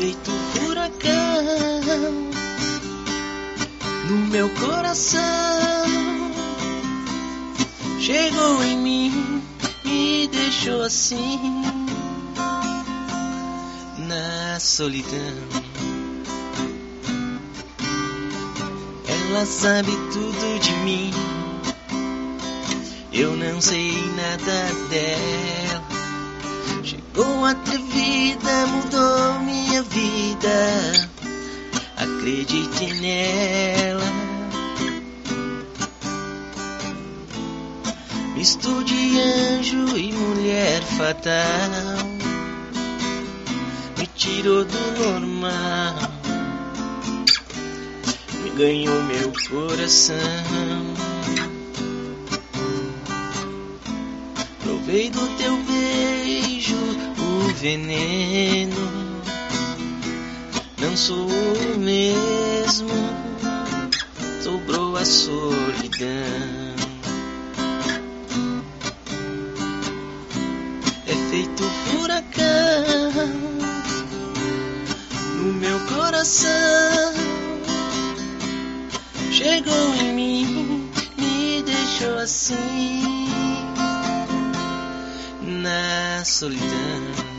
feito furacão no meu coração. Chegou em mim, me deixou assim, na solidão. Ela sabe tudo de mim, eu não sei nada dela. Chegou atrevida, mudou minha vida, acredite nela. Misto de anjo e mulher fatal, me tirou do normal, me ganhou meu coração. Provei do teu beijo o veneno, não sou o mesmo, sobrou a solidão. É feito furacão no meu coração. Chegou em mim, me deixou assim, na solidão.